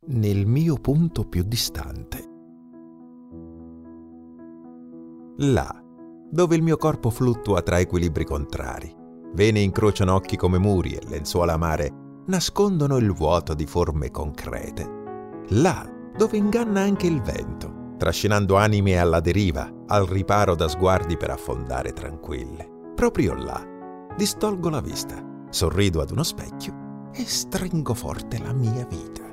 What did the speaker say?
nel mio punto più distante. Là, dove il mio corpo fluttua tra equilibri contrari, vene incrociano occhi come muri e lenzuola amare nascondono il vuoto di forme concrete. Là, dove inganna anche il vento, trascinando anime alla deriva, al riparo da sguardi per affondare tranquille. Proprio là, distolgo la vista, sorrido ad uno specchio e stringo forte la mia vita.